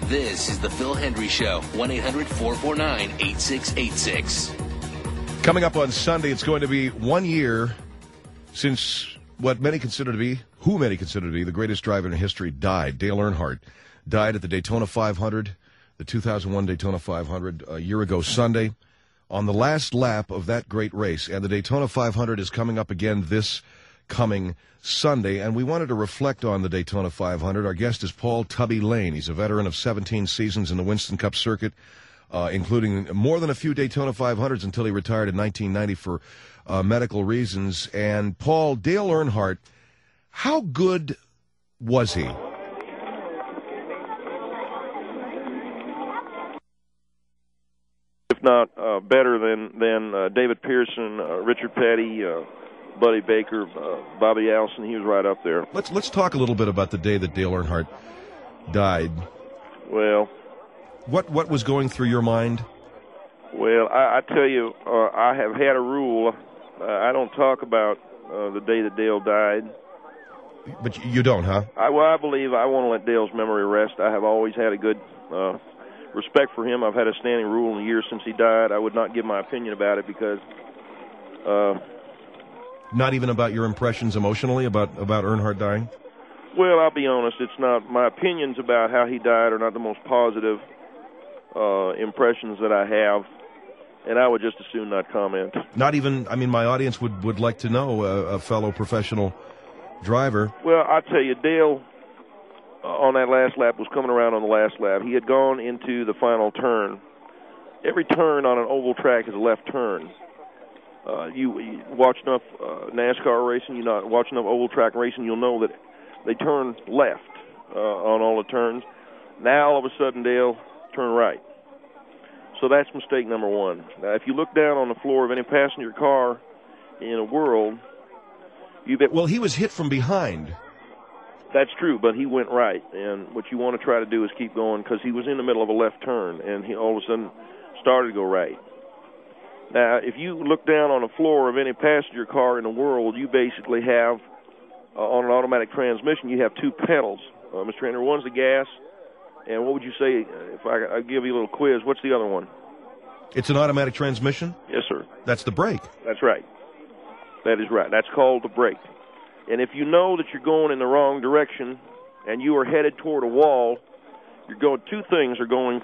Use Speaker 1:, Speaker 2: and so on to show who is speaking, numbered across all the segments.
Speaker 1: This is the Phil Hendry Show, 1-800-449-8686.
Speaker 2: Coming up on Sunday, it's going to be 1 year since who many consider to be the greatest driver in history died. Dale Earnhardt died at the Daytona 500, the 2001 Daytona 500, a year ago Sunday, on the last lap of that great race. And the Daytona 500 is coming up again this coming Sunday, and we wanted to reflect on the Daytona 500. Our guest is Paul Tubby Lane. He's a veteran of 17 seasons in the Winston Cup circuit, including more than a few Daytona 500s until he retired in 1990 for medical reasons. And Paul, Dale Earnhardt, how good was he?
Speaker 3: If not better than David Pearson, Richard Petty, Buddy Baker, Bobby Allison. He was right up there.
Speaker 2: Let's talk a little bit about the day that Dale Earnhardt died.
Speaker 3: Well,
Speaker 2: what was going through your mind?
Speaker 3: Well, I tell you, I have had a rule. I don't talk about the day that Dale died.
Speaker 2: But you don't, huh?
Speaker 3: I believe I want to let Dale's memory rest. I have always had a good respect for him. I've had a standing rule in the years since he died. I would not give my opinion about it because...
Speaker 2: Not even about your impressions emotionally about Earnhardt dying?
Speaker 3: Well, I'll be honest. It's not my opinions about how he died are not the most positive impressions that I have, and I would just as soon not comment.
Speaker 2: Not even, I mean, my audience would like to know, a fellow professional driver.
Speaker 3: Well, I'll tell you, Dale, on that last lap, was coming around on the last lap. He had gone into the final turn. Every turn on an oval track is a left turn. You watch enough NASCAR racing, you watch enough oval track racing, you'll know that they turn left on all the turns. Now, all of a sudden, Dale turned right. So that's mistake number one. Now, if you look down on the floor of any passenger car in the world, you bet...
Speaker 2: Well, he was hit from behind.
Speaker 3: That's true, but he went right. And what you want to try to do is keep going because he was in the middle of a left turn, and he all of a sudden started to go right. Now, if you look down on the floor of any passenger car in the world, you basically have, on an automatic transmission, you have two pedals. Mr. Henry, one's the gas, and what would you say, if I give you a little quiz, what's the other one?
Speaker 2: It's an automatic transmission?
Speaker 3: Yes, sir.
Speaker 2: That's the brake.
Speaker 3: That's right. That is right. That's called the brake. And if you know that you're going in the wrong direction and you are headed toward a wall, two things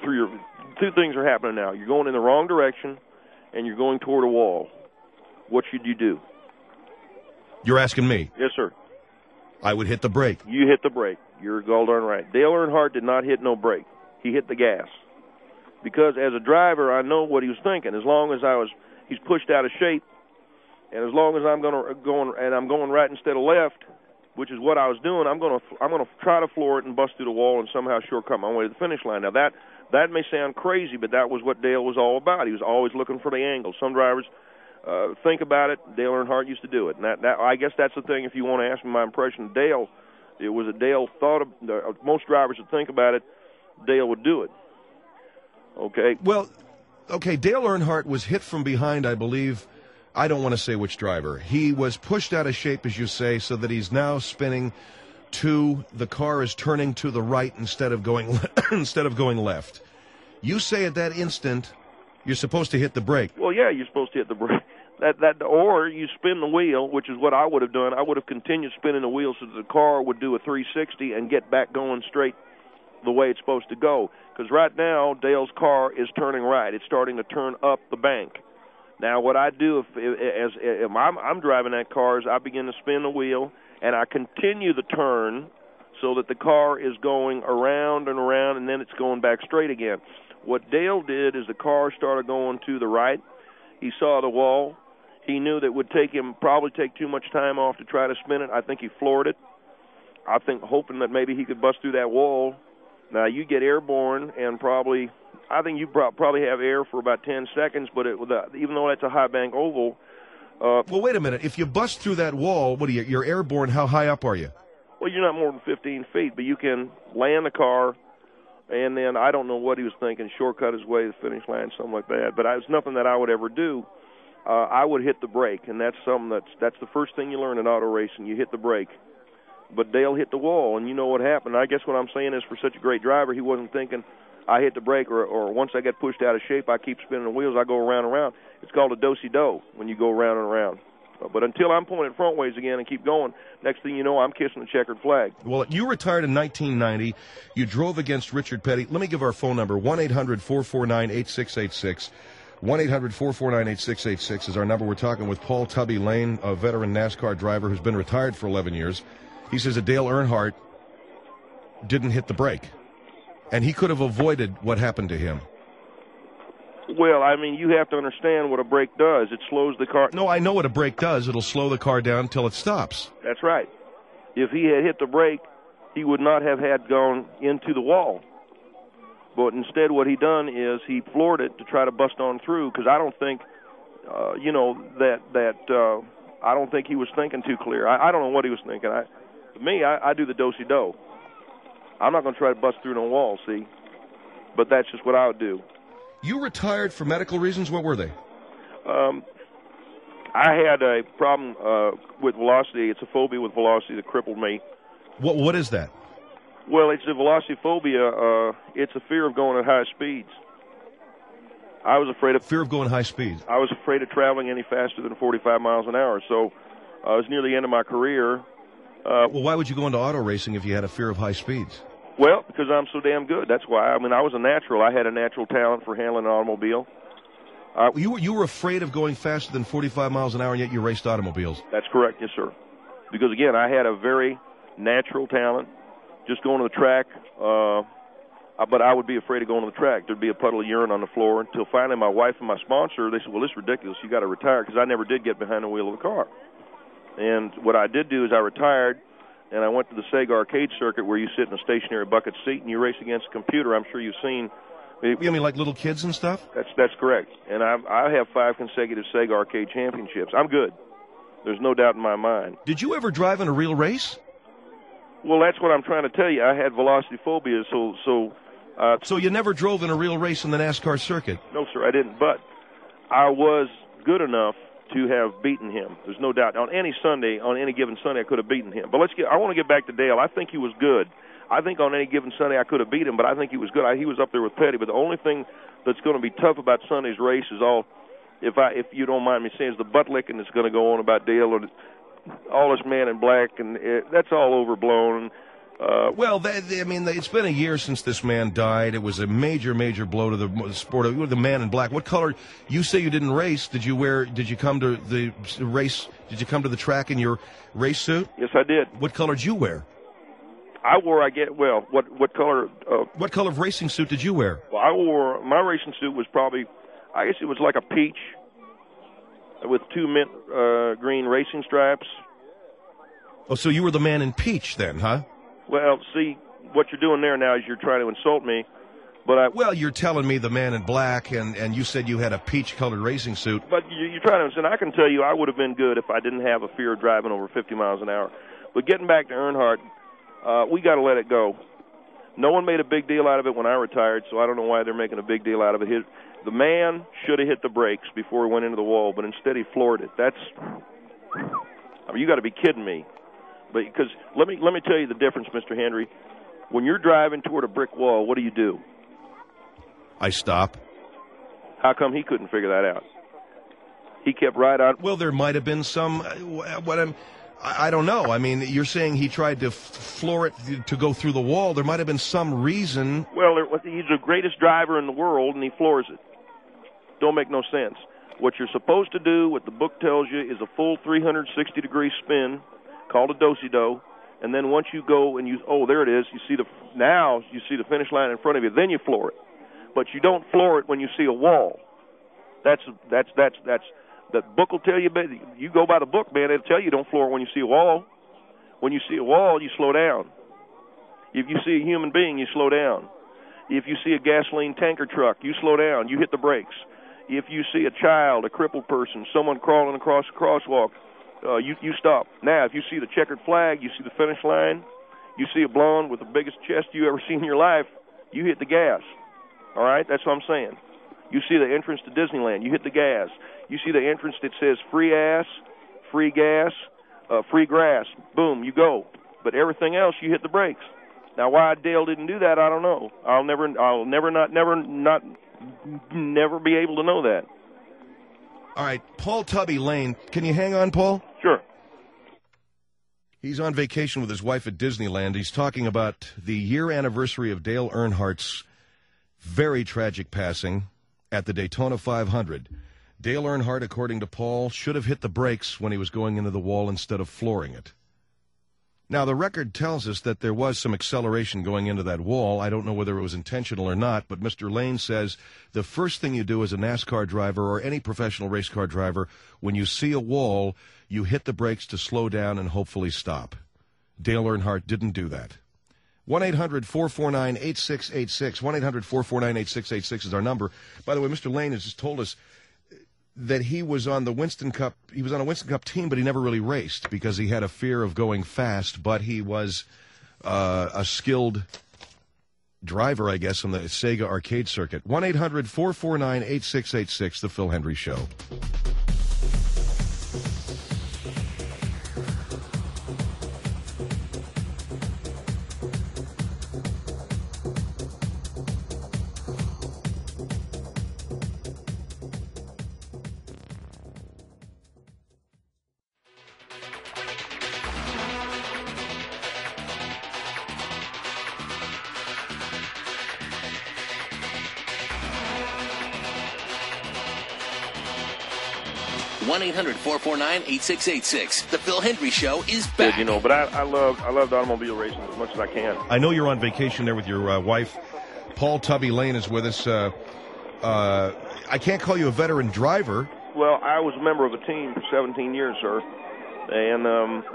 Speaker 3: are happening now. You're going in the wrong direction, and you're going toward a wall. What should you do?
Speaker 2: You're asking me?
Speaker 3: Yes, sir.
Speaker 2: I would hit the brake.
Speaker 3: You hit the brake. You're gall darn right. Dale Earnhardt did not hit no brake. He hit the gas. Because as a driver, I know what he was thinking. As long as he's pushed out of shape, and as long as I'm going right instead of left, which is what I was doing, I'm going to try to floor it and bust through the wall and somehow shortcut my way to the finish line. Now that may sound crazy, but that was what Dale was all about. He was always looking for the angle. Some drivers think about it. Dale Earnhardt used to do it. And that I guess that's the thing. If you want to ask me my impression of Dale, it was that Dale thought of, most drivers would think about it, Dale would do it. Okay?
Speaker 2: Well, okay, Dale Earnhardt was hit from behind, I believe. I don't want to say which driver. He was pushed out of shape, as you say, so that he's now spinning the car is turning to the right instead of going left. You say at that instant you're supposed to hit the brake.
Speaker 3: Well, yeah, you're supposed to hit the brake. Or you spin the wheel, which is what I would have done. I would have continued spinning the wheel so that the car would do a 360 and get back going straight the way it's supposed to go. Because right now, Dale's car is turning right. It's starting to turn up the bank. Now, what I do if I'm driving that car is I begin to spin the wheel, and I continue the turn so that the car is going around and around, and then it's going back straight again. What Dale did is the car started going to the right. He saw the wall. He knew that it would probably take too much time off to try to spin it. I think he floored it. I think hoping that maybe he could bust through that wall. Now, you get airborne, and I think you probably have air for about 10 seconds, but even though that's a high bank oval.
Speaker 2: Well, wait a minute. If you bust through that wall, what are you? You're airborne. How high up are you?
Speaker 3: Well, you're not more than 15 feet, but you can land the car, and then I don't know what he was thinking, shortcut his way to the finish line, something like that. But it's nothing that I would ever do. I would hit the brake, and that's something that's the first thing you learn in auto racing. You hit the brake. But Dale hit the wall, and you know what happened. I guess what I'm saying is, for such a great driver, he wasn't thinking, I hit the brake, or once I get pushed out of shape, I keep spinning the wheels, I go around and around. It's called a do-si-do when you go around and around. But until I'm pointed front ways again and keep going, next thing you know, I'm kissing the checkered flag.
Speaker 2: Well, you retired in 1990. You drove against Richard Petty. Let me give our phone number, 1-800-449-8686. 1-800-449-8686 is our number. We're talking with Paul Tubby Lane, a veteran NASCAR driver who's been retired for 11 years. He says that Dale Earnhardt didn't hit the brake, and he could have avoided what happened to him.
Speaker 3: Well, I mean, you have to understand what a brake does. It slows the car.
Speaker 2: No, I know what a brake does. It'll slow the car down until it stops.
Speaker 3: That's right. If he had hit the brake, he would not have had gone into the wall. But instead what he done is he floored it to try to bust on through, because I don't think, I don't think he was thinking too clear. I don't know what he was thinking. To me, I do the do-si-do. I'm not going to try to bust through no wall, see? But that's just what I would do.
Speaker 2: You retired for medical reasons. What were they?
Speaker 3: I had a problem with velocity. It's a phobia with velocity that crippled me.
Speaker 2: What is that?
Speaker 3: Well, it's a velocity phobia. It's a fear of going at high speeds. I was afraid of
Speaker 2: fear of going high speeds.
Speaker 3: I was afraid of traveling any faster than 45 miles an hour. So it was near the end of my career.
Speaker 2: Well, why would you go into auto racing if you had a fear of high speeds?
Speaker 3: Well, because I'm so damn good. That's why. I mean, I was a natural. I had a natural talent for handling an automobile.
Speaker 2: You were afraid of going faster than 45 miles an hour, and yet you raced automobiles.
Speaker 3: That's correct, yes, sir. Because, again, I had a very natural talent, just going to the track. But I would be afraid of going to the track. There'd be a puddle of urine on the floor until finally my wife and my sponsor, they said, well, this is ridiculous. You got to retire, because I never did get behind the wheel of the car. And what I did do is I retired, and I went to the Sega arcade circuit where you sit in a stationary bucket seat and you race against a computer. I'm sure you've seen.
Speaker 2: You mean like little kids and stuff?
Speaker 3: That's correct. And I have 5 consecutive Sega arcade championships. I'm good. There's no doubt in my mind.
Speaker 2: Did you ever drive in a real race?
Speaker 3: Well, that's what I'm trying to tell you. I had velocity phobia, so
Speaker 2: you never drove in a real race in the NASCAR circuit?
Speaker 3: No, sir, I didn't. But I was good enough to have beaten him. There's no doubt. On any given Sunday, I could have beaten him. But I want to get back to Dale. I think he was good. I think on any given Sunday I could have beat him, but I think he was good. He was up there with Petty. But the only thing that's going to be tough about Sunday's race is if you don't mind me saying, is the butt licking that's going to go on about Dale or all this man in black, and that's all overblown.
Speaker 2: It's been a year since this man died. It was a major, major blow to the sport of the man in black. What color? You say you didn't race. Did you come to the race? Did you come to the track in your race suit?
Speaker 3: Yes, I did.
Speaker 2: What color did you wear?
Speaker 3: I wore, what color?
Speaker 2: What color of racing suit did you wear?
Speaker 3: Well, I wore, my racing suit was probably, I guess it was like a peach with 2 mint green racing stripes.
Speaker 2: Oh, so you were the man in peach then, huh?
Speaker 3: Well, see, what you're doing there now is you're trying to insult me. But
Speaker 2: well, you're telling me the man in black, and you said you had a peach-colored racing suit.
Speaker 3: But you're trying to insult. I can tell you I would have been good if I didn't have a fear of driving over 50 miles an hour. But getting back to Earnhardt, we got to let it go. No one made a big deal out of it when I retired, so I don't know why they're making a big deal out of it. The man should have hit the brakes before he went into the wall, but instead he floored it. You got to be kidding me. But because let me tell you the difference, Mr. Hendry. When you're driving toward a brick wall, what do?
Speaker 2: I stop.
Speaker 3: How come he couldn't figure that out? He kept right on.
Speaker 2: Well, there might have been some. I don't know. I mean, you're saying he tried to floor it to go through the wall. There might have been some reason.
Speaker 3: Well, he's the greatest driver in the world, and he floors it. Don't make no sense. What you're supposed to do, what the book tells you, is a full 360-degree spin, called a do-si-do, and then once you go and there it is, you see the finish line in front of you, then you floor it. But you don't floor it when you see a wall. That book will tell you, you go by the book, man, it'll tell you don't floor it when you see a wall. When you see a wall, you slow down. If you see a human being, you slow down. If you see a gasoline tanker truck, you slow down, you hit the brakes. If you see a child, a crippled person, someone crawling across a crosswalk, you stop. Now, if you see the checkered flag, you see the finish line, you see a blonde with the biggest chest you ever seen in your life, you hit the gas. All right? That's what I'm saying. You see the entrance to Disneyland, you hit the gas. You see the entrance that says free ass, free gas, free grass. Boom, you go. but everything else you hit the brakes. Now, why Dale didn't do that, I don't know. I'll never be able to know that.
Speaker 2: All right, Paul Tubby Lane. Can you hang on, Paul?
Speaker 3: Sure.
Speaker 2: He's on vacation with his wife at Disneyland. He's talking about the year anniversary of Dale Earnhardt's very tragic passing at the Daytona 500. Dale Earnhardt, according to Paul, should have hit the brakes when he was going into the wall instead of flooring it. Now, the record tells us that there was some acceleration going into that wall. I don't know whether it was intentional or not, but Mr. Lane says the first thing you do as a NASCAR driver or any professional race car driver, when you see a wall, you hit the brakes to slow down and hopefully stop. Dale Earnhardt didn't do that. 1-800-449-8686. 1-800-449-8686 is our number. By the way, Mr. Lane has just told us that he was on the Winston Cup. He was on a Winston Cup team, but he never really raced because he had a fear of going fast. But he was a skilled driver, I guess, on the Sega arcade circuit. 1-800-449-8686, The Phil Hendrie Show.
Speaker 1: One 1-800-449-8686. The Phil Hendrie Show is back.
Speaker 3: You know, but I love automobile racing as much as I can.
Speaker 2: I know you're on vacation there with your wife. Paul Tubby Lane is with us. I can't call you a veteran driver.
Speaker 3: Well, I was a member of a team for 17 years, sir, and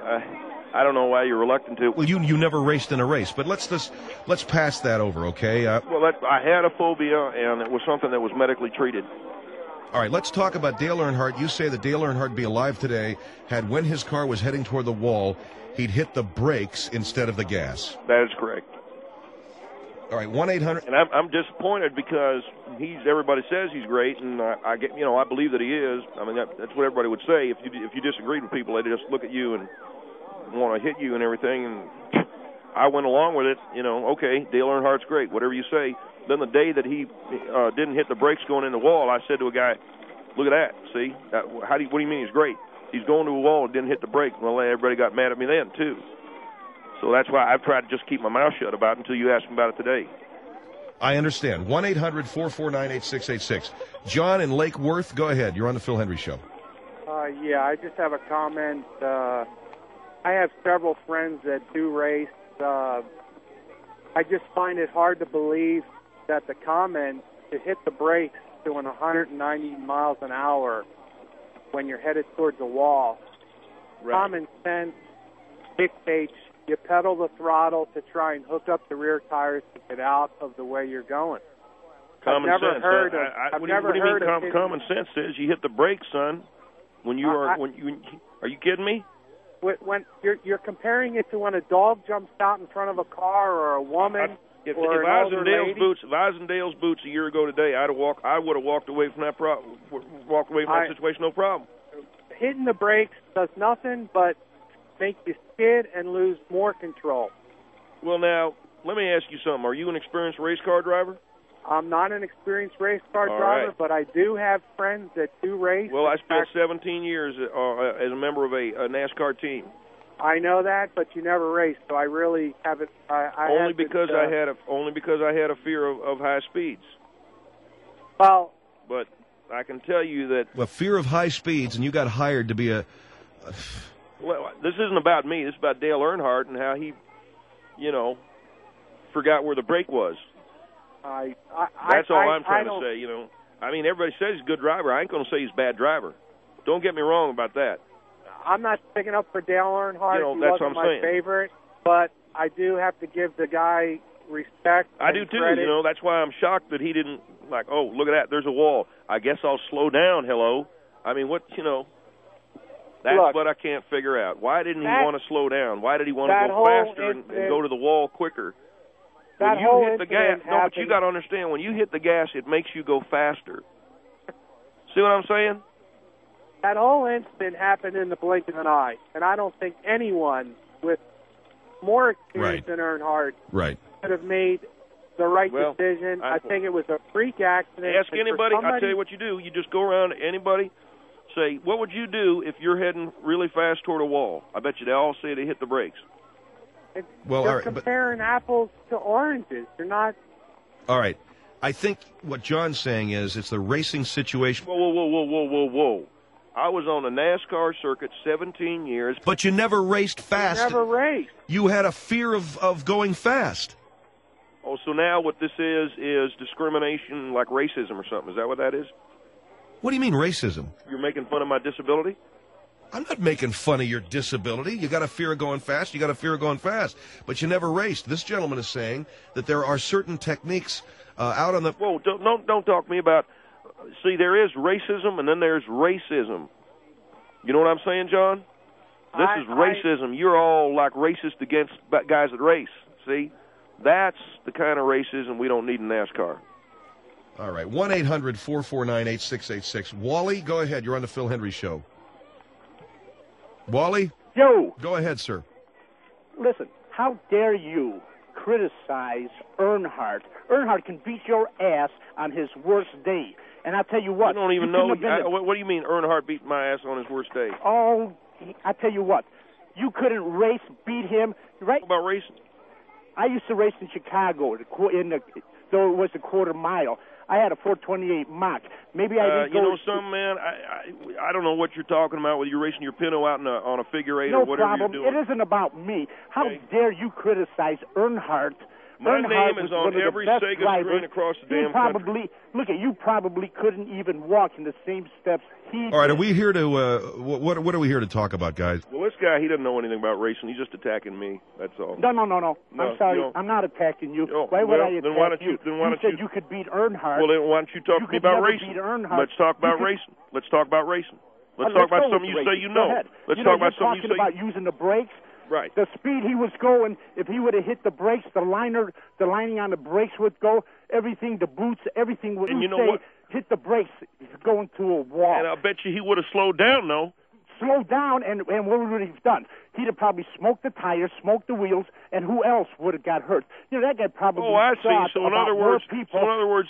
Speaker 3: I don't know why you're reluctant to.
Speaker 2: Well, you never raced in a race, but let's pass that over, okay?
Speaker 3: Well, I had a phobia, and it was something that was medically treated.
Speaker 2: All right, let's talk about Dale Earnhardt. You say that Dale Earnhardt be alive today had, when his car was heading toward the wall, he'd hit the brakes instead of the gas.
Speaker 3: That is correct.
Speaker 2: All right, 1-800.
Speaker 3: And I'm disappointed because everybody says he's great, and I believe that he is. I mean, that's what everybody would say. If you disagreed with people, they just look at you and want to hit you and everything. And I went along with it. Okay, Dale Earnhardt's great. Whatever you say. Then the day that he didn't hit the brakes going in the wall, I said to a guy, "Look at that. See? What do you mean he's great? He's going to a wall and didn't hit the brake." Well, everybody got mad at me then too. So that's why I've tried to just keep my mouth shut about it until you asked me about it today.
Speaker 2: I understand. 1-800-449-8686. John in Lake Worth, go ahead. You're on the Phil Hendrie Show.
Speaker 4: Yeah, I just have a comment. I have several friends that do race. I just find it hard to believe that the comment to hit the brakes doing 190 miles an hour when you're headed towards the wall. Right. Common sense dictates you pedal the throttle to try and hook up the rear tires to get out of the way you're going.
Speaker 3: Common sense. What do you mean common sense says you hit the brakes, son? When you are you kidding me?
Speaker 4: When you're comparing it to when a dog jumps out in front of a car or a woman.
Speaker 3: If I was in Dale's boots a year ago today, I would have walked away from that situation, no problem.
Speaker 4: Hitting the brakes does nothing but make you skid and lose more control.
Speaker 3: Well, now let me ask you something. Are you an experienced race car driver?
Speaker 4: I'm not an experienced race car driver, but I do have friends that do race.
Speaker 3: Well, I spent 17 years as a member of a NASCAR team.
Speaker 4: I know that, but you never raced, so I really haven't.
Speaker 3: Only because I had a fear of high speeds.
Speaker 4: Well,
Speaker 3: but I can tell you that.
Speaker 2: Well, fear of high speeds, and you got hired to be a.
Speaker 3: Well, this isn't about me. This is about Dale Earnhardt and how he, forgot where the brake was. That's all I'm trying to say. I mean, everybody says he's a good driver. I ain't going to say he's a bad driver. Don't get me wrong about that.
Speaker 4: I'm not sticking up for Dale Earnhardt. He
Speaker 3: that's
Speaker 4: wasn't
Speaker 3: what I'm saying.
Speaker 4: Favorite, but I do have to give the guy respect.
Speaker 3: I do too.
Speaker 4: Credit.
Speaker 3: That's why I'm shocked that he didn't oh, look at that. There's a wall. I guess I'll slow down. Hello. I mean, what That's what I can't figure out. Why didn't he want to slow down? Why did he want to go faster and go to the wall quicker? When you hit the gas, but you got to understand, when you hit the gas, it makes you go faster. See what I'm saying?
Speaker 4: That whole incident happened in the blink of an eye, and I don't think anyone with more experienced than Earnhardt
Speaker 2: Right.
Speaker 4: could have made the right
Speaker 3: Well,
Speaker 4: decision. I think it was a freak accident.
Speaker 3: Ask
Speaker 4: and for
Speaker 3: anybody. I
Speaker 4: somebody-
Speaker 3: tell you what you do. You just go around to anybody, say, what would you do if you're heading really fast toward a wall? I bet you they all say they hit the brakes.
Speaker 2: Well,
Speaker 4: You're
Speaker 2: all right, but-
Speaker 4: comparing apples to oranges. You're not.
Speaker 2: All right. I think what John's saying is it's the racing situation.
Speaker 3: Whoa. I was on a NASCAR circuit 17 years.
Speaker 2: But you never raced fast.
Speaker 4: Never raced.
Speaker 2: You had a fear of going fast.
Speaker 3: Oh, so now what this is discrimination, like racism or something. Is that what that is?
Speaker 2: What do you mean racism?
Speaker 3: You're making fun of my disability?
Speaker 2: I'm not making fun of your disability. You got a fear of going fast, you got a fear of going fast. But you never raced. This gentleman is saying that there are certain techniques out on the...
Speaker 3: Whoa, don't talk to me about... See, there is racism and then there's racism. You know what I'm saying, John? This is racism. You're all like racist against guys that race. See? That's the kind of racism we don't need in NASCAR.
Speaker 2: All right, 1-800-449-8686. Wally, go ahead. You're on the Phil Hendry Show. Wally?
Speaker 5: Yo,
Speaker 2: Go ahead, sir.
Speaker 5: listen, how dare you criticize Earnhardt? Earnhardt can beat your ass on his worst day. And I'll tell you what.
Speaker 3: I don't even
Speaker 5: you
Speaker 3: know.
Speaker 5: couldn't have been
Speaker 3: What do you mean Earnhardt beat my ass on his worst day?
Speaker 5: Oh, I tell you what. You couldn't race, beat him, right?
Speaker 3: What about racing?
Speaker 5: I used to race in Chicago, though it was a quarter mile. I had a 428 Mach. Maybe I didn't go...
Speaker 3: You know something, man? I don't know what you're talking about, whether you're racing your Pinto out on a figure eight
Speaker 5: No
Speaker 3: or whatever
Speaker 5: problem.
Speaker 3: you're doing.
Speaker 5: It isn't about me. How dare you criticize Earnhart?
Speaker 3: My
Speaker 5: Earnhart
Speaker 3: name is
Speaker 5: was
Speaker 3: on
Speaker 5: one of the
Speaker 3: every
Speaker 5: best
Speaker 3: Sega
Speaker 5: drivers.
Speaker 3: screen across the
Speaker 5: You
Speaker 3: damn country.
Speaker 5: You probably couldn't even walk in the same steps he
Speaker 2: All right,
Speaker 5: did.
Speaker 2: are we here to... what are we here to talk about, guys?
Speaker 3: Well, this guy, he doesn't know anything about racing. He's just attacking me. That's all.
Speaker 5: No.
Speaker 3: No,
Speaker 5: I'm sorry.
Speaker 3: you don't.
Speaker 5: I'm not attacking you.
Speaker 3: Oh,
Speaker 5: Why would
Speaker 3: well,
Speaker 5: I attack
Speaker 3: then why don't
Speaker 5: you?
Speaker 3: you- then why don't
Speaker 5: said
Speaker 3: you-
Speaker 5: you could beat Earnhardt.
Speaker 3: Well, then why don't you talk
Speaker 5: You
Speaker 3: to me
Speaker 5: could
Speaker 3: about
Speaker 5: never
Speaker 3: racing?
Speaker 5: beat Earnhardt.
Speaker 3: Let's talk about
Speaker 5: You could-
Speaker 3: racing. Let's talk about racing. Let's
Speaker 5: Let's
Speaker 3: talk about
Speaker 5: go
Speaker 3: something
Speaker 5: with
Speaker 3: you say
Speaker 5: racing.
Speaker 3: you
Speaker 5: Go
Speaker 3: know.
Speaker 5: ahead.
Speaker 3: Let's
Speaker 5: you
Speaker 3: talk
Speaker 5: know,
Speaker 3: about
Speaker 5: you're
Speaker 3: something you
Speaker 5: talking
Speaker 3: say.
Speaker 5: about using the brakes.
Speaker 3: Right.
Speaker 5: The speed he was going, if he would have hit the brakes, the lining on the brakes would go, everything, the boots, everything would
Speaker 3: And you know
Speaker 5: say,
Speaker 3: what?
Speaker 5: hit the brakes, he's going to a wall.
Speaker 3: And I bet you he would have slowed down, though.
Speaker 5: Slow down, and what would he have done? He'd have probably smoked the tires, smoked the wheels, and who else would have got hurt? You know, that guy probably
Speaker 3: Oh, I see.
Speaker 5: thought
Speaker 3: So in
Speaker 5: about
Speaker 3: other
Speaker 5: more
Speaker 3: words,
Speaker 5: people.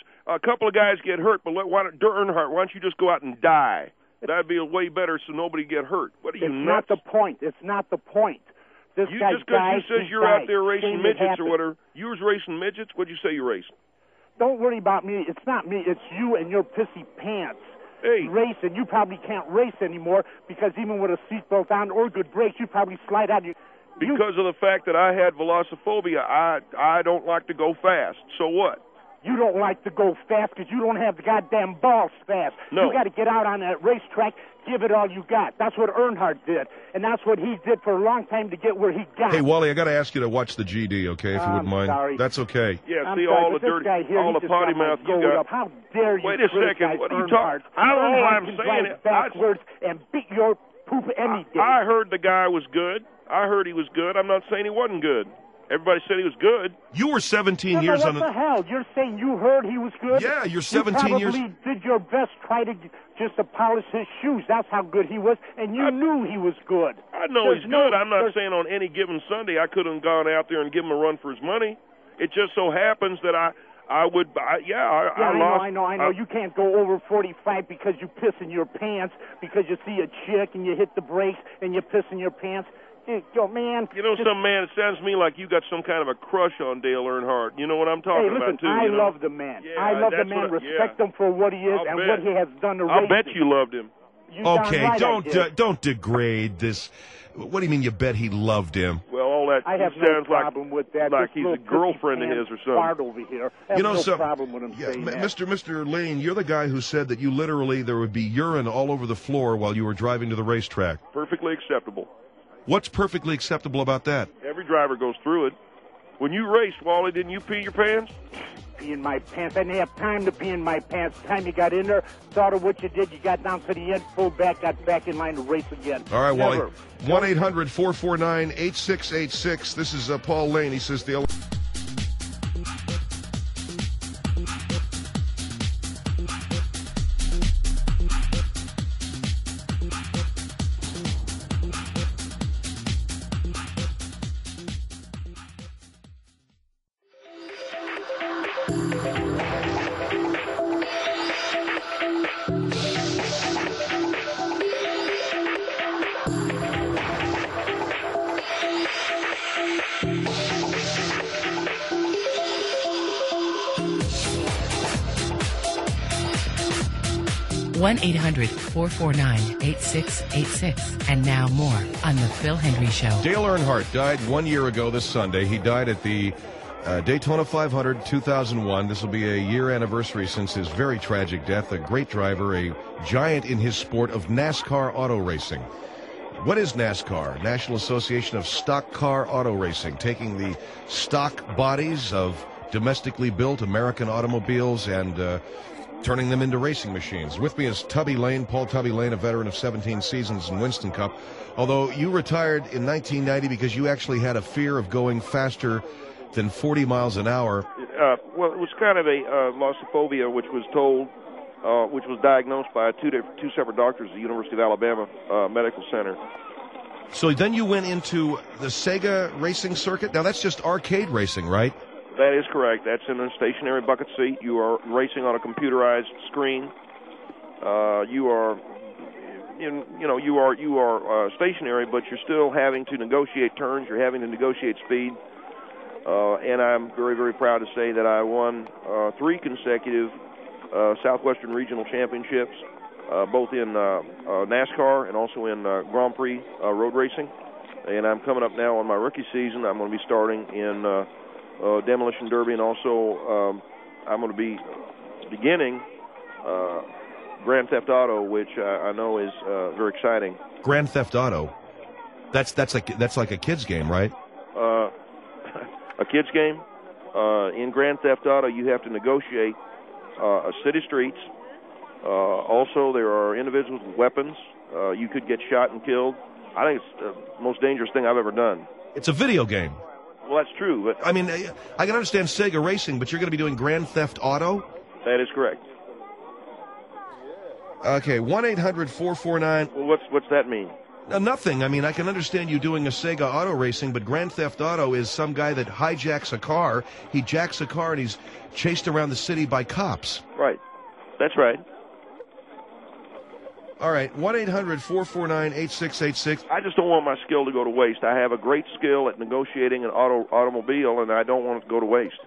Speaker 3: a couple of guys get hurt, but Earnhardt, why don't you just go out and die? That'd be way better, so nobody get hurt. What are you
Speaker 5: It's
Speaker 3: nuts?
Speaker 5: not the point. It's not the point. This
Speaker 3: You
Speaker 5: guy
Speaker 3: just because
Speaker 5: dies,
Speaker 3: you says
Speaker 5: he
Speaker 3: you're out
Speaker 5: dies.
Speaker 3: there racing
Speaker 5: Same
Speaker 3: midgets
Speaker 5: happened.
Speaker 3: or whatever. You was racing midgets. What'd you say you racing?
Speaker 5: Don't worry about me. It's not me. It's you and your pissy pants.
Speaker 3: Hey.
Speaker 5: Racing. You probably can't race anymore because even with a seatbelt on or good brakes, you probably slide out.
Speaker 3: Because of the fact that I had velociphobia, I don't like to go fast. So what?
Speaker 5: You don't like to go fast because you don't have the goddamn balls fast.
Speaker 3: No.
Speaker 5: You got to get out on that racetrack, give it all you got. That's what Earnhardt did, and that's what he did for a long time to get where he got.
Speaker 2: Hey, Wally, I got to ask you to watch the GD, okay, if you wouldn't mind.
Speaker 5: Sorry.
Speaker 2: That's okay.
Speaker 3: Yeah,
Speaker 5: I'm
Speaker 3: see
Speaker 5: sorry,
Speaker 3: all the
Speaker 5: but this
Speaker 3: dirty,
Speaker 5: guy here,
Speaker 3: all
Speaker 5: he
Speaker 3: the
Speaker 5: just
Speaker 3: potty
Speaker 5: got my
Speaker 3: mouth you
Speaker 5: goat
Speaker 3: got.
Speaker 5: up. How dare you
Speaker 3: Wait a second.
Speaker 5: criticize
Speaker 3: What are you
Speaker 5: Earnhardt?
Speaker 3: talking? All
Speaker 5: Earnhardt
Speaker 3: I'm
Speaker 5: can
Speaker 3: saying
Speaker 5: drive
Speaker 3: is,
Speaker 5: backwards and beat your poop any day.
Speaker 3: I heard the guy was good. I heard he was good. I'm not saying he wasn't good. Everybody said he was good.
Speaker 2: You were 17
Speaker 5: No,
Speaker 2: years
Speaker 5: what
Speaker 2: on
Speaker 5: the hell? You're saying you heard he was good?
Speaker 2: Yeah, you're 17
Speaker 5: you
Speaker 2: years-
Speaker 5: probably did your best try to just to polish his shoes. That's how good he was, and you knew he was good.
Speaker 3: I know
Speaker 5: There's
Speaker 3: he's
Speaker 5: no-
Speaker 3: good. I'm not
Speaker 5: there's-
Speaker 3: saying on any given Sunday I could have gone out there and given him a run for his money. It just so happens that I lost.
Speaker 5: I know. You can't go over 45 because you piss in your pants because you see a chick and you hit the brakes and you piss in your pants. Yo, man.
Speaker 3: You know, some man, it sounds to me like you got some kind of a crush on Dale Earnhardt. You know what I'm talking
Speaker 5: Hey, listen,
Speaker 3: about, too.
Speaker 5: I
Speaker 3: you know?
Speaker 5: love the man.
Speaker 3: Yeah,
Speaker 5: I love the
Speaker 3: that's
Speaker 5: man.
Speaker 3: what
Speaker 5: Respect him for what he is
Speaker 3: I'll
Speaker 5: and
Speaker 3: bet.
Speaker 5: what he has done to
Speaker 3: I'll bet
Speaker 5: racing.
Speaker 3: you loved him.
Speaker 5: You darn
Speaker 2: Okay,
Speaker 5: right I did.
Speaker 2: don't degrade this. What do you mean you bet he loved him?
Speaker 3: Well, all that
Speaker 5: I have
Speaker 3: he
Speaker 5: no
Speaker 3: sounds
Speaker 5: problem with that.
Speaker 3: like
Speaker 5: This
Speaker 3: he's a
Speaker 5: little
Speaker 3: girlfriend of
Speaker 5: pissy
Speaker 3: his or
Speaker 5: pants
Speaker 3: something.
Speaker 5: fart over here. I have no problem with him saying that.
Speaker 2: Mr. Lane, you're the guy who said that you literally, there would be urine all over the floor while you were driving to the racetrack.
Speaker 3: Perfectly acceptable.
Speaker 2: What's perfectly acceptable about that?
Speaker 3: Every driver goes through it. When you raced, Wally, didn't you pee your pants?
Speaker 5: Pee in my pants. I didn't have time to pee in my pants. The time you got in there, thought of what you did. You got down to the end, pulled back, got back in line to race again.
Speaker 2: All right,
Speaker 5: Never.
Speaker 2: Wally. 1-800-449-8686. This is Paul Lane. He says the...
Speaker 6: 1-800-449-8686. And now more on The Phil Hendry Show.
Speaker 2: Dale Earnhardt died 1 year ago this Sunday. He died at the Daytona 500, 2001. This will be a year anniversary since his very tragic death. A great driver, a giant in his sport of NASCAR auto racing. What is NASCAR? National Association of Stock Car Auto Racing, taking the stock bodies of domestically built American automobiles and turning them into racing machines. With me is Tubby Lane, Paul Tubby Lane, a veteran of 17 seasons in Winston Cup. Although you retired in 1990 because you actually had a fear of going faster than 40 miles an hour.
Speaker 3: Well, it was kind of a glossophobia, which was diagnosed by two separate doctors at the University of Alabama Medical Center.
Speaker 2: So then you went into the Sega racing circuit. Now that's just arcade racing, right?
Speaker 3: That is correct. That's in a stationary bucket seat. You are racing on a computerized screen. You are stationary, but you're still having to negotiate turns. You're having to negotiate speed. And I'm very, very proud to say that I won 3 consecutive Southwestern Regional Championships, both in NASCAR and also in Grand Prix road racing. And I'm coming up now on my rookie season. I'm going to be starting in Demolition Derby, and also I'm going to be beginning Grand Theft Auto, which I know is very exciting.
Speaker 2: Grand Theft Auto, that's like a kid's game, right?
Speaker 3: A kid's game. In Grand Theft Auto, you have to negotiate city streets. Also, there are individuals with weapons. You could get shot and killed. I think it's the most dangerous thing I've ever done.
Speaker 2: It's a video game.
Speaker 3: Well, that's true. But
Speaker 2: I mean, I can understand Sega racing, but you're going to be doing Grand Theft Auto?
Speaker 3: That is correct.
Speaker 2: Okay, 1-800-449...
Speaker 3: Well, what's that mean?
Speaker 2: Nothing. I mean, I can understand you doing a Sega auto racing, but Grand Theft Auto is some guy that hijacks a car. He jacks a car, and he's chased around the city by cops.
Speaker 3: Right. That's right.
Speaker 2: All right, 1-800-449-8686.
Speaker 3: I just don't want my skill to go to waste. I have a great skill at negotiating an automobile, and I don't want it to go to waste.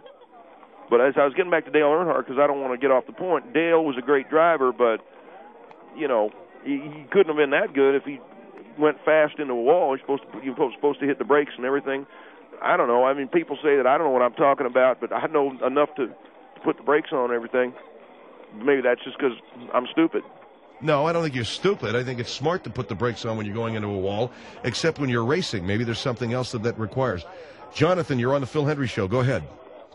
Speaker 3: But as I was getting back to Dale Earnhardt, because I don't want to get off the point, Dale was a great driver, but, you know, he couldn't have been that good if he went fast into a wall. You're supposed to hit the brakes and everything. I don't know. I mean, people say that I don't know what I'm talking about, but I know enough to put the brakes on and everything. Maybe that's just because I'm stupid.
Speaker 2: No, I don't think you're stupid. I think it's smart to put the brakes on when you're going into a wall, except when you're racing. Maybe there's something else that requires. Jonathan, you're on the Phil Hendry Show. Go ahead.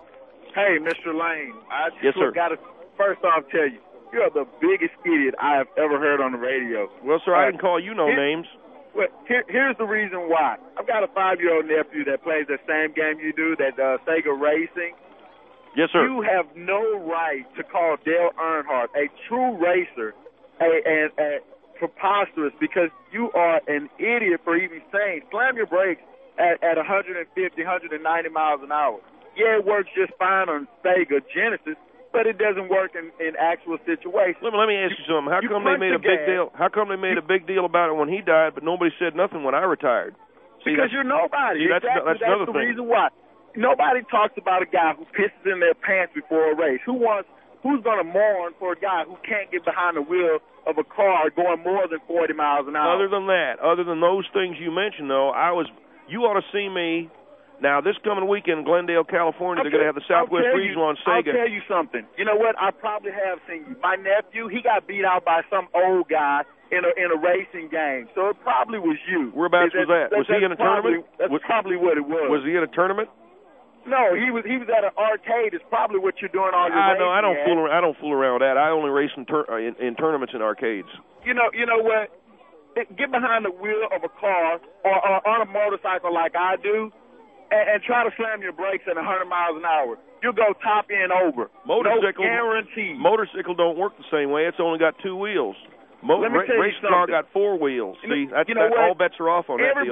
Speaker 7: Hey, Mr. Lane. I
Speaker 3: Yes, sir.
Speaker 7: got to first off tell you, you're the biggest idiot I have ever heard on the radio.
Speaker 3: Well, sir, I didn't call you no names.
Speaker 7: Well, here's the reason why. I've got a 5-year-old nephew that plays the same game you do, that Sega Racing.
Speaker 3: Yes, sir.
Speaker 7: You have no right to call Dale Earnhardt a true racer and preposterous, because you are an idiot for even saying slam your brakes at 150, 190 miles an hour. Yeah, it works just fine on Sega Genesis, but it doesn't work in actual situations.
Speaker 3: Let me ask you something. How come they made a big deal? How come they made a big deal about it when he died, but nobody said nothing when I retired?
Speaker 7: Because you're nobody.
Speaker 3: That's
Speaker 7: That's
Speaker 3: another
Speaker 7: the
Speaker 3: thing.
Speaker 7: reason why. Nobody talks about a guy who pisses in their pants before a race. Who's going to mourn for a guy who can't get behind the wheel of a car going more than 40 miles an hour?
Speaker 3: Other than those things you mentioned, though, you ought to see me. Now, this coming weekend in Glendale, California, they're going to have the Southwest Regional on Sega.
Speaker 7: I'll tell you something. You know what? I probably have seen you. My nephew, he got beat out by some old guy in a racing game, so it probably was you.
Speaker 3: Whereabouts was that? Was he in a tournament?
Speaker 7: That's probably what it was.
Speaker 3: Was he in a tournament?
Speaker 7: No, he was at an arcade. It's probably what you're doing all your racing.
Speaker 3: I don't fool around with that. I only race in tournaments in arcades.
Speaker 7: You know what? Get behind the wheel of a car or on a motorcycle like I do, and try to slam your brakes at 100 miles an hour. You'll go top end over.
Speaker 3: Motorcycle,
Speaker 7: no guarantee.
Speaker 3: Motorcycle don't work the same way. It's only got 2 wheels.
Speaker 7: Let me tell you
Speaker 3: race
Speaker 7: something.
Speaker 3: car got 4 wheels. See, all bets are off on that deal.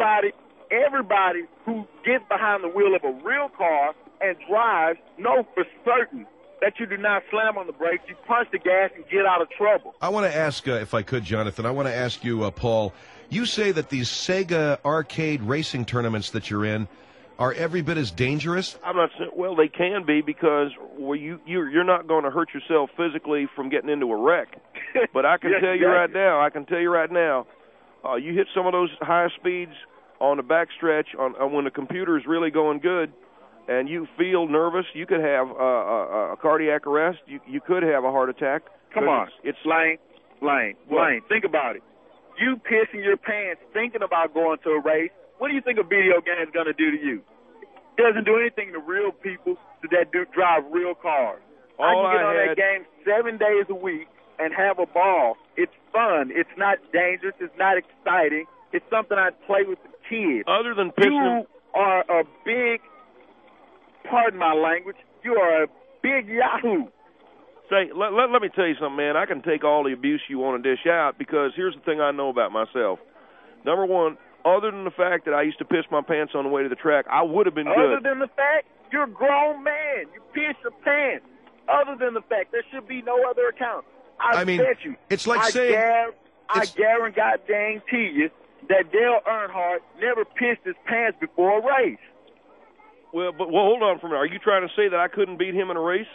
Speaker 7: Everybody who gets behind the wheel of a real car and drives know for certain that you do not slam on the brakes. You punch the gas and get out of trouble.
Speaker 2: I want to ask, if I could, Jonathan, I want to ask you, Paul, you say that these Sega arcade racing tournaments that you're in are every bit as dangerous?
Speaker 3: I'm not saying, well, they can be because you're not going to hurt yourself physically from getting into a wreck. But I can tell you right now, you hit some of those high speeds on the backstretch when the computer is really going good and you feel nervous, you could have a cardiac arrest. You could have a heart attack.
Speaker 7: Come on. It's Lane. Think about it. You pissing your pants thinking about going to a race. What do you think a video game is going to do to you? It doesn't do anything to real people that do drive real cars. I can get on that game 7 days a week and have a ball. It's fun. It's not dangerous. It's not exciting. It's something I'd play with the kids.
Speaker 3: Other than pissing,
Speaker 7: you are a big, pardon my language, you are a big yahoo.
Speaker 3: Say, let me tell you something, man. I can take all the abuse you want to dish out because here's the thing I know about myself. Number one, other than the fact that I used to piss my pants on the way to the track, I would have been good.
Speaker 7: Other than the fact, you're a grown man. You piss your pants. Other than the fact, there should be no other account. I bet you.
Speaker 2: It's like saying...
Speaker 7: I guarantee you that Dale Earnhardt never pissed his pants before a race.
Speaker 3: Well, hold on for a minute. Are you trying to say that I couldn't beat him in a race?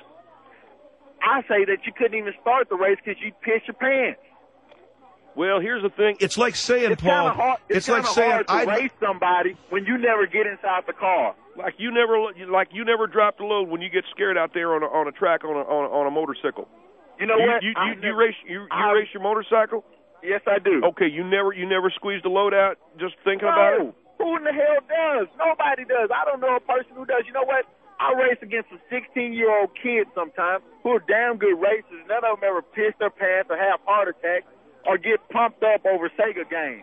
Speaker 7: I say that you couldn't even start the race because you pissed your pants.
Speaker 3: Well, here's the thing.
Speaker 2: It's like saying, Paul.
Speaker 7: It's like saying hard to race somebody when you never get inside the car.
Speaker 3: Like you never drop the load when you get scared out there on a track on a motorcycle.
Speaker 7: You know what?
Speaker 3: You race your motorcycle?
Speaker 7: Yes, I do.
Speaker 3: Okay, you never squeeze the load out just thinking about it?
Speaker 7: Who in the hell does? Nobody does. I don't know a person who does. You know what? I race against some 16-year-old kids sometimes who are damn good racers. None of them ever piss their pants or have heart attacks or get pumped up over Sega games.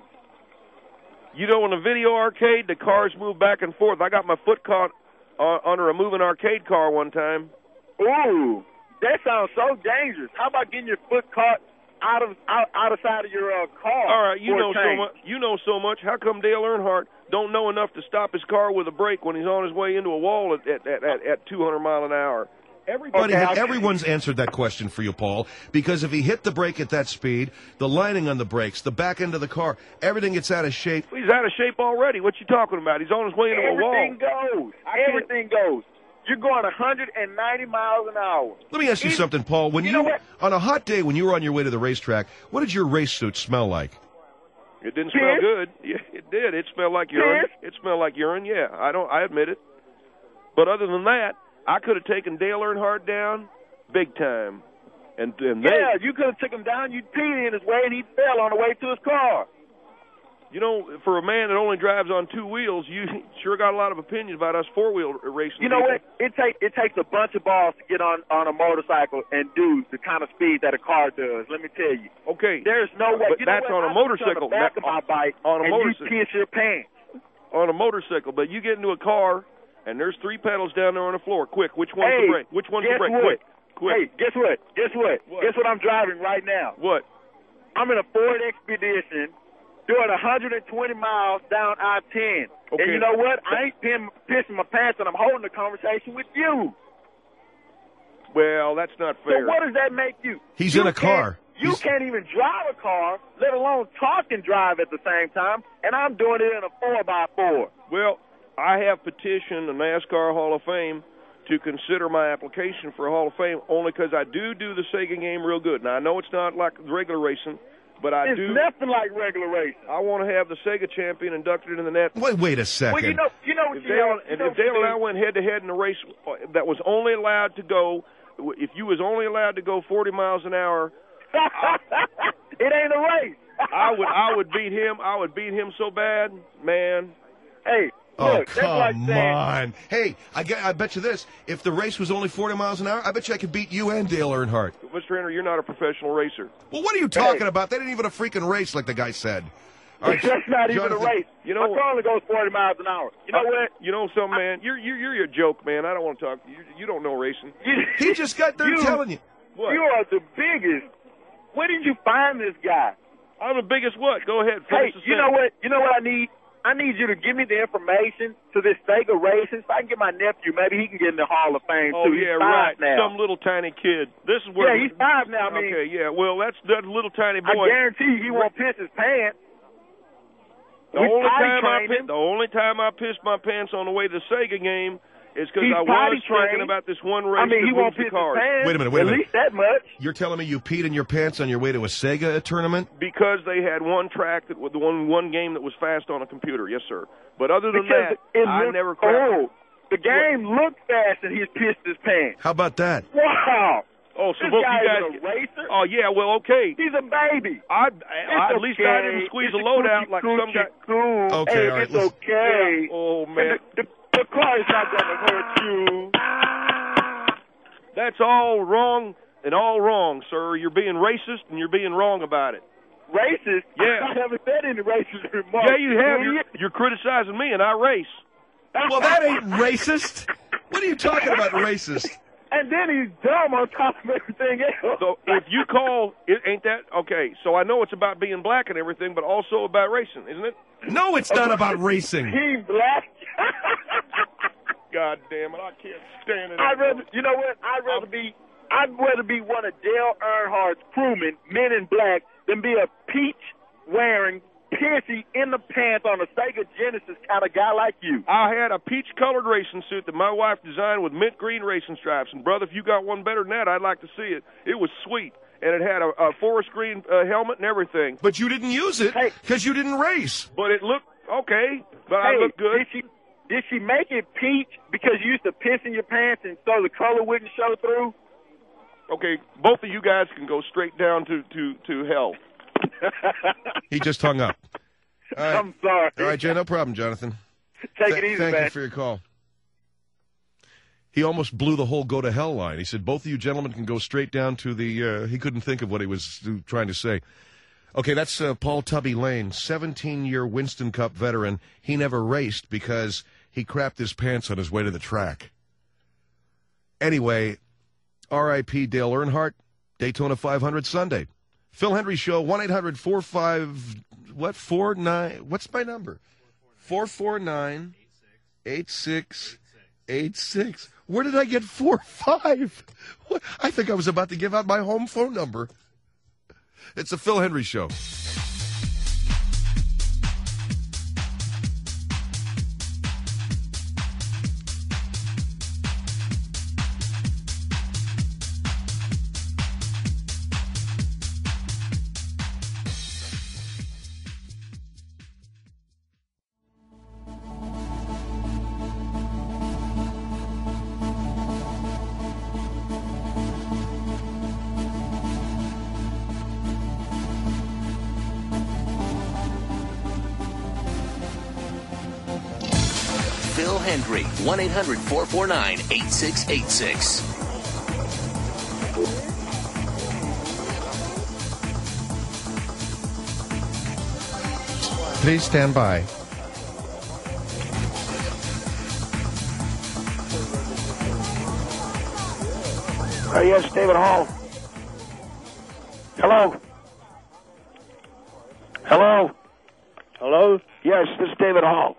Speaker 3: You know, in a video arcade, the cars move back and forth. I got my foot caught under a moving arcade car one time.
Speaker 7: Ooh, that sounds so dangerous. How about getting your foot caught out of side of your car?
Speaker 3: All right, you know so much. You know so much. How come Dale Earnhardt don't know enough to stop his car with a brake when he's on his way into a wall at 200 mile an hour?
Speaker 2: Everyone's answered that question for you, Paul, because if he hit the brake at that speed, the lining on the brakes, the back end of the car, everything gets out of shape.
Speaker 3: He's out of shape already. What you talking about? He's on his way into a wall.
Speaker 7: Everything goes. You're going 190 miles an hour.
Speaker 2: Let me ask you something, Paul. When on a hot day when you were on your way to the racetrack, what did your race suit smell like?
Speaker 3: It didn't smell good. Yeah, it did. It smelled like urine. It smelled like urine. Yeah, I admit it. But other than that, I could have taken Dale Earnhardt down big time. You
Speaker 7: could have taken him down. You'd peed in his way, and he fell on the way to his car.
Speaker 3: You know, for a man that only drives on two wheels, you sure got a lot of opinions about us four-wheel racing.
Speaker 7: You know what? It takes a bunch of balls to get on a motorcycle and do the kind of speed that a car does. Let me tell you.
Speaker 3: Okay.
Speaker 7: There's no way.
Speaker 3: But that's on a motorcycle.
Speaker 7: On the back of my bike,
Speaker 3: on a motorcycle.
Speaker 7: You piss your pants.
Speaker 3: On a motorcycle, but you get into a car, and there's three pedals down there on the floor. Quick, which one's the brake? Which one's the brake? Quick.
Speaker 7: Hey, guess what? Guess what I'm driving right now?
Speaker 3: What?
Speaker 7: I'm in a Ford Expedition doing 120 miles down I-10.
Speaker 3: Okay.
Speaker 7: And you know what? I ain't pissing my pants, and I'm holding a conversation with you.
Speaker 3: Well, that's not fair.
Speaker 7: So what does that make you?
Speaker 2: He's in a car.
Speaker 7: You can't even drive a car, let alone talk and drive at the same time, and I'm doing it in a 4x4.
Speaker 3: Well, I have petitioned the NASCAR Hall of Fame to consider my application for a Hall of Fame only because I do the Sega game real good. Now, I know it's not like regular racing, but
Speaker 7: it's nothing like regular racing.
Speaker 3: I want to have the Sega champion inducted in the net.
Speaker 2: Wait a second.
Speaker 7: Well, you know what
Speaker 3: if Dale and I went head-to-head in a race that was only allowed to go, if you was only allowed to go 40 miles an hour,
Speaker 7: it ain't a race.
Speaker 3: I would beat him. I would beat him so bad, man.
Speaker 7: Hey.
Speaker 2: Look, come on. Hey, I bet you this. If the race was only 40 miles an hour, I bet you I could beat you and Dale Earnhardt.
Speaker 3: Mr. Henry, you're not a professional racer.
Speaker 2: Well, what are you talking about? That ain't even a freaking race, like the guy said.
Speaker 7: All right, that's not even a race.
Speaker 3: You know,
Speaker 7: my car only goes 40 miles an hour. You know what?
Speaker 3: You know something, man? You're a joke, man. I don't want to talk. You don't know racing.
Speaker 2: He just got there telling you.
Speaker 3: What?
Speaker 7: You are the biggest. Where did you find this guy?
Speaker 3: I'm the biggest what? Go ahead.
Speaker 7: Hey, you know what? You know what I need? I need you to give me the information to this Sega Racing so I can get my nephew. Maybe he can get in the Hall of Fame,
Speaker 3: Oh,
Speaker 7: too.
Speaker 3: yeah,
Speaker 7: He's 5
Speaker 3: right.
Speaker 7: now.
Speaker 3: Some little tiny kid. This is where.
Speaker 7: Yeah, he's 5 now. I mean,
Speaker 3: okay, yeah. Well, that's that little tiny boy.
Speaker 7: I guarantee you he won't piss his pants.
Speaker 3: The only time I pissed my pants on the way to the Sega game is because I was thinking about this one race.
Speaker 7: I mean, he
Speaker 3: that
Speaker 7: won't
Speaker 3: wins the
Speaker 7: piss his
Speaker 3: cars.
Speaker 7: pants.
Speaker 2: Wait a minute.
Speaker 7: At least that much.
Speaker 2: You're telling me you peed in your pants on your way to a Sega tournament?
Speaker 3: Because they had one track that was the one game that was fast on a computer. Yes, sir. But other than that, I never cracked.
Speaker 7: The game looked fast and he's pissed his pants.
Speaker 2: How about that?
Speaker 7: Wow.
Speaker 3: Oh, so
Speaker 7: This
Speaker 3: both
Speaker 7: guy
Speaker 3: you guys.
Speaker 7: is a racer?
Speaker 3: Oh yeah, well okay.
Speaker 7: He's a baby.
Speaker 3: At least I didn't squeeze a load out like some guy.
Speaker 7: Cool.
Speaker 2: Okay,
Speaker 7: hey,
Speaker 2: all right,
Speaker 7: it's
Speaker 2: listen.
Speaker 7: okay.
Speaker 3: Oh man,
Speaker 7: The car is not going to hurt you.
Speaker 3: that's all wrong and all wrong, sir. You're being racist and you're being wrong about it.
Speaker 7: Racist?
Speaker 3: Yeah.
Speaker 7: I haven't said any racist remarks.
Speaker 3: Yeah, you have. You're criticizing me, and I race.
Speaker 2: Well, that ain't racist. What are you talking about, racist?
Speaker 7: And then he's dumb on top of everything else.
Speaker 3: So if you call, ain't that okay? So I know it's about being black and everything, but also about racing, isn't it?
Speaker 2: No, it's not about racing.
Speaker 7: He's black.
Speaker 3: God damn it, I can't stand it.
Speaker 7: You know what? I'd rather be one of Dale Earnhardt's crewmen, men in black, than be a peach-wearing, pissy, in the pants on a Sega Genesis kind of guy like you.
Speaker 3: I had a peach-colored racing suit that my wife designed with mint green racing stripes, and brother, if you got one better than that, I'd like to see it. It was sweet, and it had a forest green helmet and everything.
Speaker 2: But you didn't use it because you didn't race.
Speaker 3: But it looked okay. But I looked good.
Speaker 7: Did she make it peach because you used to piss in your pants and so the color wouldn't show through?
Speaker 3: Okay, both of you guys can go straight down to hell.
Speaker 2: He just hung up. All right.
Speaker 7: I'm sorry.
Speaker 2: All right, Jay, no problem, Jonathan.
Speaker 7: Take it easy,
Speaker 2: Thank
Speaker 7: man.
Speaker 2: you for your call. He almost blew the whole go to hell line. He said both of you gentlemen can go straight down to the, he couldn't think of what he was trying to say. Okay, that's Paul Tubby Lane, 17-year Winston Cup veteran. He never raced because he crapped his pants on his way to the track. Anyway, R.I.P. Dale Earnhardt, Daytona 500 Sunday. Phil Hendry Show, 1-800-45, what's my number? 449-8686. Where did I get 45? I think I was about to give out my home phone number. It's the Phil Hendry Show.
Speaker 1: Phil Hendry, 1-800-449-8686.
Speaker 2: Please stand by.
Speaker 8: Yes, David Hall. Hello? Hello?
Speaker 9: Hello?
Speaker 8: Yes, this is David Hall.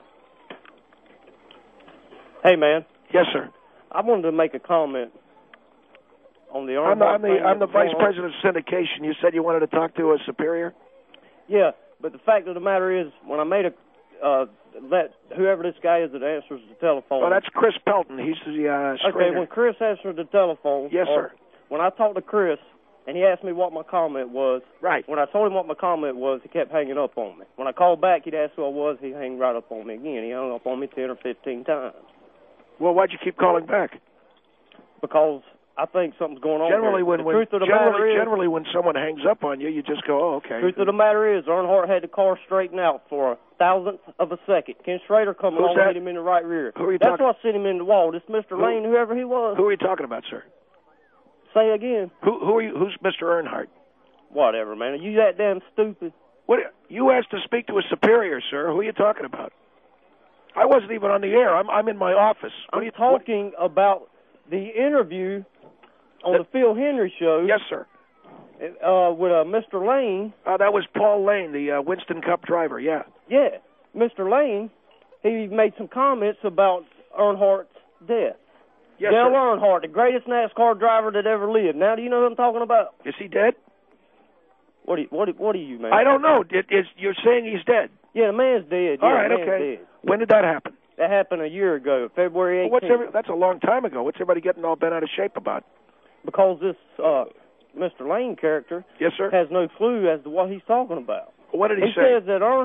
Speaker 9: Hey, man.
Speaker 8: Yes, sir.
Speaker 9: I wanted to make a comment on the
Speaker 8: I'm the vice president of syndication. You said you wanted to talk to a superior?
Speaker 9: Yeah, but the fact of the matter is, when I made let whoever this guy is that answers the telephone.
Speaker 8: Oh, that's Chris Pelton. He's the screener.
Speaker 9: Okay, when Chris answered the telephone.
Speaker 8: Yes, sir.
Speaker 9: When I talked to Chris, and he asked me what my comment was.
Speaker 8: Right.
Speaker 9: When I told him what my comment was, he kept hanging up on me. When I called back, he'd ask who I was. He hung right up on me again. He hung up on me 10 or 15 times.
Speaker 8: Well, why'd you keep calling back?
Speaker 9: Because I think something's going on.
Speaker 8: Generally,
Speaker 9: when someone
Speaker 8: hangs up on you, you just go, oh, okay.
Speaker 9: Truth of the matter is, Earnhardt had the car straightened out for a thousandth of a second. Ken Schrader come along and hit him in the right rear. That's what sent him in the wall. This Mr. Lane, whoever he was.
Speaker 8: Who are you talking about, sir?
Speaker 9: Say again.
Speaker 8: Who are you? Who's Mr. Earnhardt?
Speaker 9: Whatever, man. Are you that damn stupid?
Speaker 8: What? You asked to speak to a superior, sir. Who are you talking about? I wasn't even on the air. I'm in my office.
Speaker 9: I'm talking about the interview on the Phil Hendry Show.
Speaker 8: Yes, sir.
Speaker 9: With Mr. Lane.
Speaker 8: That was Paul Lane, the Winston Cup driver, yeah.
Speaker 9: Yeah. Mr. Lane, he made some comments about Earnhardt's death.
Speaker 8: Yes,
Speaker 9: Dale
Speaker 8: sir.
Speaker 9: Earnhardt, the greatest NASCAR driver that ever lived. Now, do you know what I'm talking about?
Speaker 8: Is he dead?
Speaker 9: What are you, man?
Speaker 8: I don't know. You're saying he's dead?
Speaker 9: Yeah, the man's dead.
Speaker 8: All
Speaker 9: yeah,
Speaker 8: right,
Speaker 9: the man's
Speaker 8: okay.
Speaker 9: dead.
Speaker 8: When did that happen?
Speaker 9: That happened a year ago, February 18th.
Speaker 8: Well, that's a long time ago. What's everybody getting all bent out of shape about?
Speaker 9: Because this Mr. Lane character
Speaker 8: Yes, sir.
Speaker 9: has no clue as to what he's talking about.
Speaker 8: What did he say?
Speaker 9: He says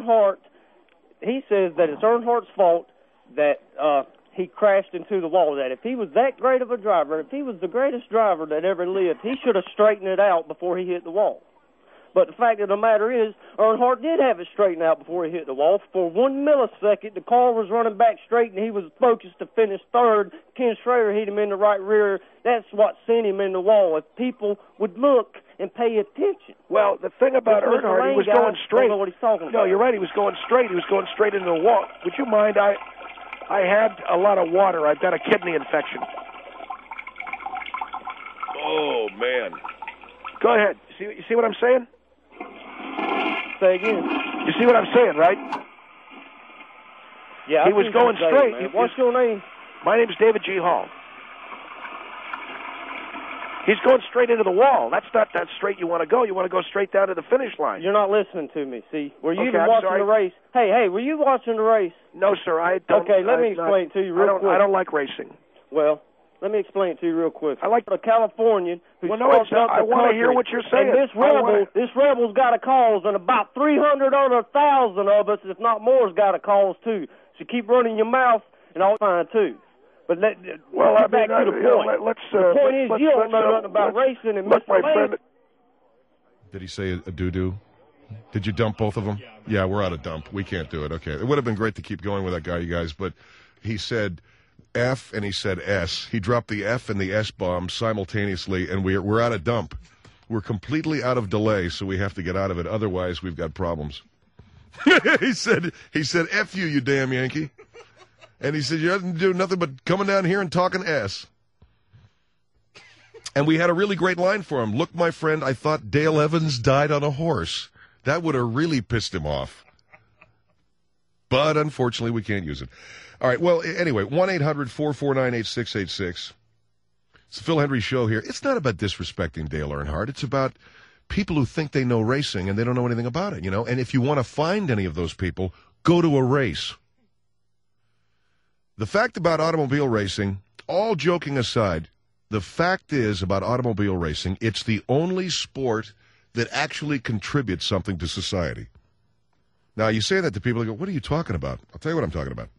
Speaker 9: that it's Earnhardt's fault that he crashed into the wall. That if he was that great of a driver, if he was the greatest driver that ever lived, he should have straightened it out before he hit the wall. But the fact of the matter is, Earnhardt did have it straightened out before he hit the wall. For 1 millisecond, the car was running back straight, and he was focused to finish third. Ken Schrader hit him in the right rear. That's what sent him in the wall. If people would look and pay attention.
Speaker 8: Well, the thing about Earnhardt, he was going straight.
Speaker 9: I don't know what he's talking about.
Speaker 8: No, you're right. He was going straight. He was going straight into the wall. Would you mind? I had a lot of water. I've got a kidney infection.
Speaker 2: Oh, man.
Speaker 8: Go ahead. You see what I'm saying?
Speaker 9: Say again.
Speaker 8: You see what I'm saying, right?
Speaker 9: Yeah,
Speaker 8: he was going straight.
Speaker 9: What's your name?
Speaker 8: My name's David G. Hall. He's going straight into the wall. That's not that straight you want to go. You want to go straight down to the finish line.
Speaker 9: You're not listening to me. See, were you
Speaker 8: Okay,
Speaker 9: even
Speaker 8: I'm
Speaker 9: watching
Speaker 8: sorry.
Speaker 9: the race? Hey, were you watching the race?
Speaker 8: No, sir. I don't.
Speaker 9: Okay, let me explain it to you real quick.
Speaker 8: I don't like racing.
Speaker 9: Well, let me explain it to you real quick.
Speaker 8: I like
Speaker 9: a Californian who
Speaker 8: Well, no,
Speaker 9: sparked up
Speaker 8: I
Speaker 9: the
Speaker 8: want to
Speaker 9: country.
Speaker 8: hear what you're saying.
Speaker 9: And this rebel's got a cause, and about 300,000 of us, if not more, has got a cause too. So keep running your mouth, and I'll fine too. But back to the point. The point is, you don't know nothing about racing, and Mr. Lane.
Speaker 2: Did he say a doo-doo? Did you dump both of them? Yeah, we're out of dump. We can't do it. Okay. It would have been great to keep going with that guy, you guys, but he said F and he said S. He dropped the F and the S bomb simultaneously, and we're out of dump. We're completely out of delay, so we have to get out of it. Otherwise, we've got problems. He said, F you damn Yankee. And he said, you haven't do nothing but coming down here and talking S. And we had a really great line for him. Look, my friend, I thought Dale Evans died on a horse. That would have really pissed him off. But unfortunately, we can't use it. All right, well, anyway, 1-800-449-8686. It's the Phil Hendry Show here. It's not about disrespecting Dale Earnhardt. It's about people who think they know racing and they don't know anything about it, you know. And if you want to find any of those people, go to a race. The fact about automobile racing, all joking aside, the fact is about automobile racing, it's the only sport that actually contributes something to society. Now, you say that to people, they go, what are you talking about? I'll tell you what I'm talking about.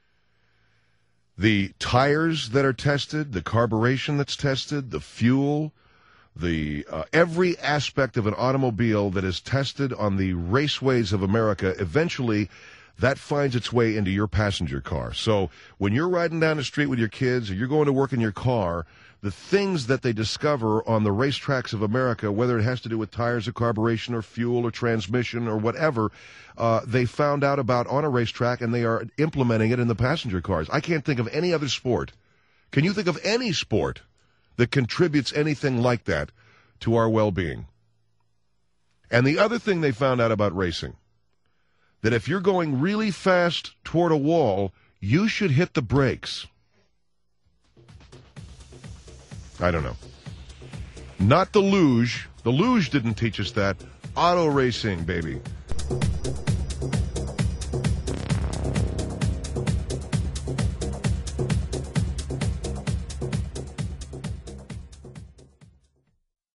Speaker 2: The tires that are tested, the carburation that's tested, the fuel, the every aspect of an automobile that is tested on the raceways of America, eventually that finds its way into your passenger car. So when you're riding down the street with your kids or you're going to work in your car, the things that they discover on the racetracks of America, whether it has to do with tires or carburation or fuel or transmission or whatever, they found out about on a racetrack, and they are implementing it in the passenger cars. I can't think of any other sport. Can you think of any sport that contributes anything like that to our well-being? And the other thing they found out about racing, that if you're going really fast toward a wall, you should hit the brakes. I don't know. Not the luge. The luge didn't teach us that. Auto racing, baby.